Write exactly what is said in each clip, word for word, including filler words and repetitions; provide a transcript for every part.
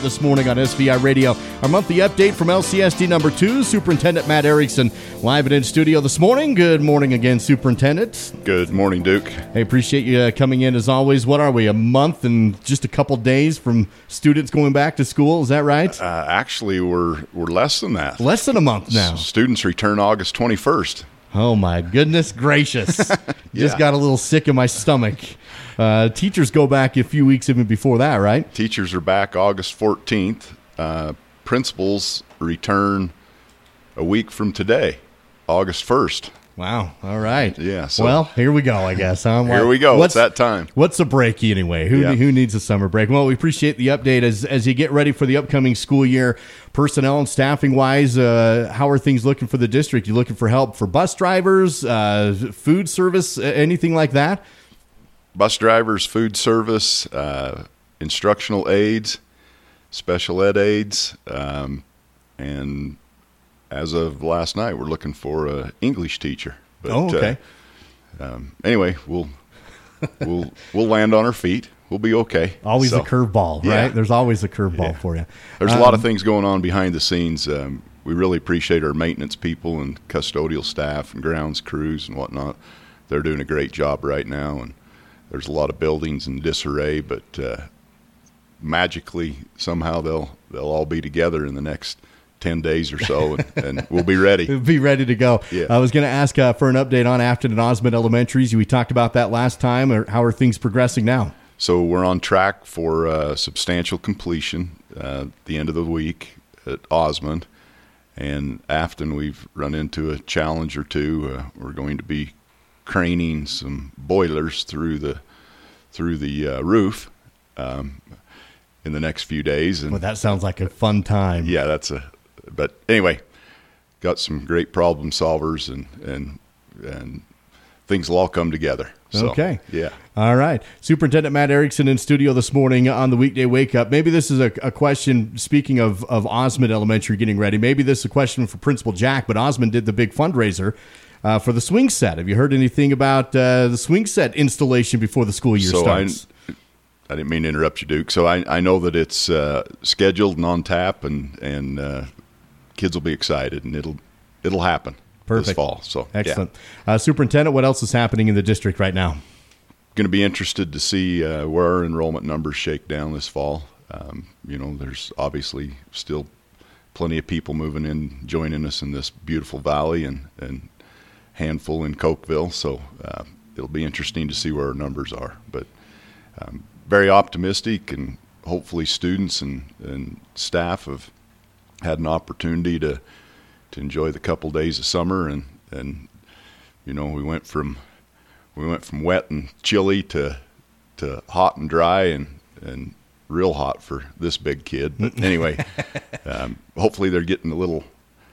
This morning on S V I Radio, our monthly update from L C S D number two, Superintendent Matt Erickson, live and in studio this morning. Good morning again, Superintendent. Good morning, Duke. I appreciate you uh, coming in as always. What are we, a month and just a couple days from students going back to school? Is that right? Uh, actually, we're we're less than that. Less than a month now. S- students return August twenty-first. Oh, my goodness gracious. Just Yeah. got a little sick in my stomach. Uh, teachers go back a few weeks even before that, right? Teachers are back August fourteenth. Uh, principals return a week from today, August first. Wow. All right. Yeah, so- well, here we go, I guess. Huh? Here we go. It's that time. What's a break anyway? Who Yeah. who needs a summer break? Well, we appreciate the update as as you get ready for the upcoming school year, personnel and staffing wise. Uh, how are things looking for the district? You looking for help for bus drivers, uh, food service, uh, anything like that? Bus drivers, food service, uh, instructional aides, special ed aides, um, and as of last night, we're looking for an English teacher. But, oh, okay. Uh, um, anyway, we'll we'll we'll land on our feet. We'll be okay. Always So, a curveball, yeah. right? There's always a curveball Yeah. for you. There's a lot of Um, things going on behind the scenes. Um, we really appreciate our maintenance people and custodial staff and grounds crews and whatnot. They're doing a great job right now, and there's a lot of buildings in disarray, but uh, magically somehow they'll they'll all be together in the next ten days or so, and, and we'll be ready. Be ready to go. Yeah. I was going to ask uh, for an update on Afton and Osmond Elementaries. We talked about that last time. Or how are things progressing now? So we're on track for uh, substantial completion uh, at the end of the week at Osmond. And Afton, we've run into a challenge or two. Uh, we're going to be craning some boilers through the through the uh, roof um, in the next few days. And Well, that sounds like a fun time. yeah, that's a. But anyway, got some great problem solvers, and and and things will all come together. So, Okay. Yeah. All right. Superintendent Matt Erickson in studio this morning on the weekday wake up. Maybe this is a, a question, speaking of, of Osmond Elementary getting ready, maybe this is a question for Principal Jack, but Osmond did the big fundraiser uh, for the swing set. Have you heard anything about uh, the swing set installation before the school year So starts? I, I didn't mean to interrupt you, Duke. So I, I know that it's uh, scheduled and on tap, and and uh, kids will be excited, and it'll it'll happen Perfect. this fall. So Excellent. Uh, Superintendent, what else is happening in the district right now? Going to be interested to see uh, where our enrollment numbers shake down this fall. Um, you know, there's obviously still plenty of people moving in, joining us in this beautiful valley, and and handful in Cokeville. So uh, it'll be interesting to see where our numbers are. But um, very optimistic, and hopefully students and, and staff have had an opportunity to to enjoy the couple days of summer, and, and you know, we went from we went from wet and chilly to to hot and dry and, and real hot for this big kid. But anyway, um, hopefully they're getting a little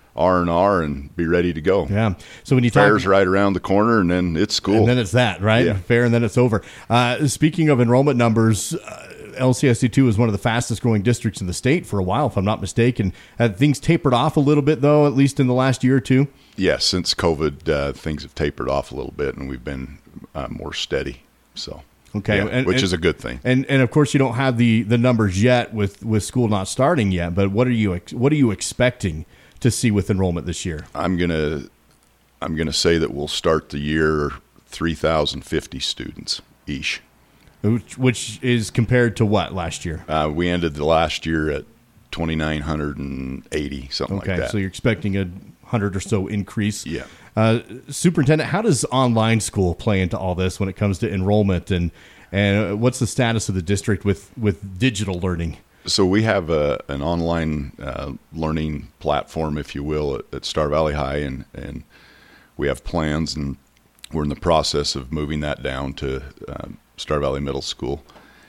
R and R and be ready to go. Yeah. So when you talk, Fair's right around the corner, and then it's school. and then it's that, right? Yeah. Fair, and then it's over. Uh, speaking of enrollment numbers, uh, L C S D two is one of the fastest growing districts in the state for a while, if I'm not mistaken. Have things tapered off a little bit, though, at least in the last year or two? Yeah, since COVID, uh, things have tapered off a little bit, and we've been uh, more steady. So, Okay, yeah, and- which and- is a good thing. And and of course you don't have the, the numbers yet with, with school not starting yet. But what are you ex- what are you expecting to see with enrollment this year? I'm gonna I'm gonna say that we'll start the year three thousand fifty students each. Which, which is compared to what last year? Uh, we ended the last year at twenty-nine eighty, something Okay, like that. so you're expecting a hundred or so increase. Yeah. Uh, Superintendent, how does online school play into all this when it comes to enrollment, and and what's the status of the district with, with digital learning? So we have a, an online uh, learning platform, if you will, at, at Star Valley High, and, and we have plans, and we're in the process of moving that down to uh, Star Valley Middle School.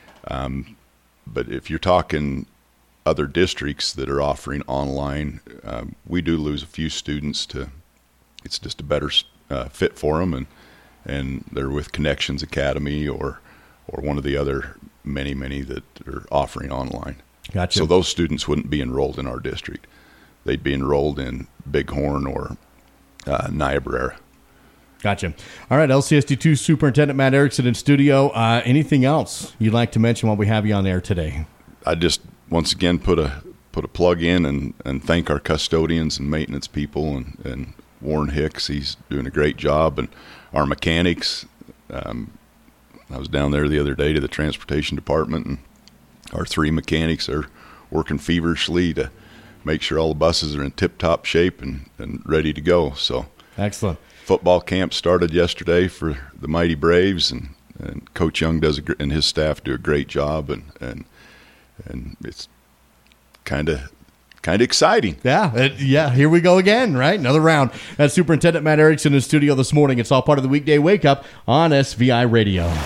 Um, but if you're talking other districts that are offering online, um, we do lose a few students to, it's just a better uh, fit for them, and and they're with Connections Academy or or one of the other many, many that are offering online. Gotcha. So those students wouldn't be enrolled in our district. They'd be enrolled in Bighorn or uh, Niobrara. Gotcha. All right, L C S D two Superintendent Matt Erickson in studio. Uh, anything else you'd like to mention while we have you on air today? I just once again put a put a plug in and, and thank our custodians and maintenance people and, and Warren Hicks. He's doing a great job, and our mechanics. Um, I was down there the other day to the transportation department, and our three mechanics are working feverishly to make sure all the buses are in tip-top shape and, and ready to go. So excellent. Football camp started yesterday for the Mighty Braves, and, and Coach Young does a, and his staff do a great job, and and and it's kind of kind of exciting. Yeah, it, yeah. Here we go again, right? Another round. That's Superintendent Matt Erickson in studio this morning. It's all part of the weekday wake up on S V I Radio.